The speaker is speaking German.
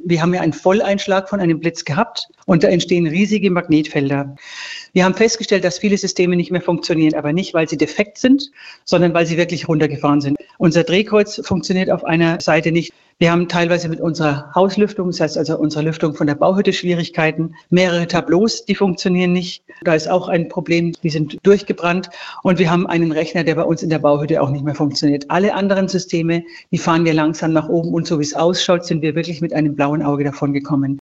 Wir haben ja einen Volleinschlag von einem Blitz gehabt und da entstehen riesige Magnetfelder. Wir haben festgestellt, dass viele Systeme nicht mehr funktionieren, aber nicht, weil sie defekt sind, sondern weil sie wirklich runtergefahren sind. Unser Drehkreuz funktioniert auf einer Seite nicht. Wir haben teilweise mit unserer Hauslüftung, das heißt also unserer Lüftung von der Bauhütte, Schwierigkeiten. Mehrere Tableaus, die funktionieren nicht. Da ist auch ein Problem, die sind durchgebrannt. Und wir haben einen Rechner, der bei uns in der Bauhütte auch nicht mehr funktioniert. Alle anderen Systeme, die fahren wir langsam nach oben und so wie es ausschaut, sind wir wirklich mit einem blauen Auge davon gekommen.